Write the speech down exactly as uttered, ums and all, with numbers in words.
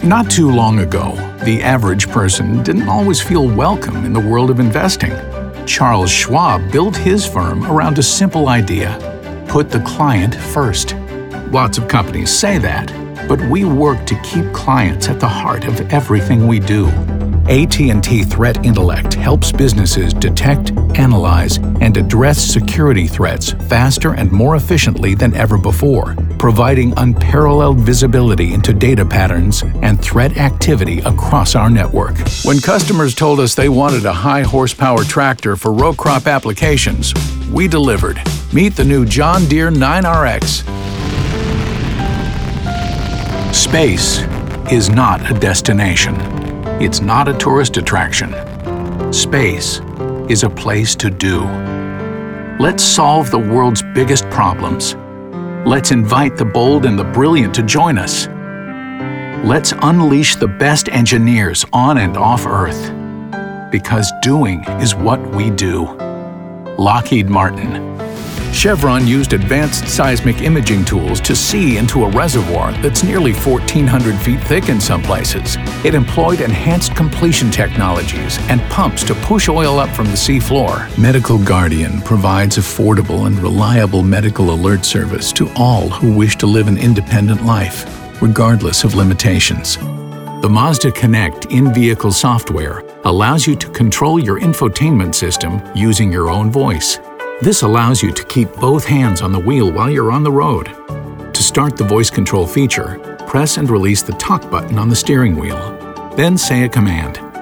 Not too long ago, the average person didn't always feel welcome in the world of investing. Charles Schwab built his firm around a simple idea: put the client first. Lots of companies say that, but we work to keep clients at the heart of everything we do. A T and T Threat Intellect helps businesses detect, analyze, and address security threats faster and more efficiently than ever before, providing unparalleled visibility into data patterns and threat activity across our network. When customers told us they wanted a high-horsepower tractor for row crop applications, we delivered. Meet the new John Deere nine R X. Space is not a destination. It's not a tourist attraction. Space is a place to do. Let's solve the world's biggest problems. Let's invite the bold and the brilliant to join us. Let's unleash the best engineers on and off Earth. Because doing is what we do. Lockheed Martin. Chevron used advanced seismic imaging tools to see into a reservoir that's nearly fourteen hundred feet thick in some places. It employed enhanced completion technologies and pumps to push oil up from the seafloor. Medical Guardian provides affordable and reliable medical alert service to all who wish to live an independent life, regardless of limitations. The Mazda Connect in-vehicle software allows you to control your infotainment system using your own voice. This allows you to keep both hands on the wheel while you're on the road. To start the voice control feature, press and release the talk button on the steering wheel. Then say a command.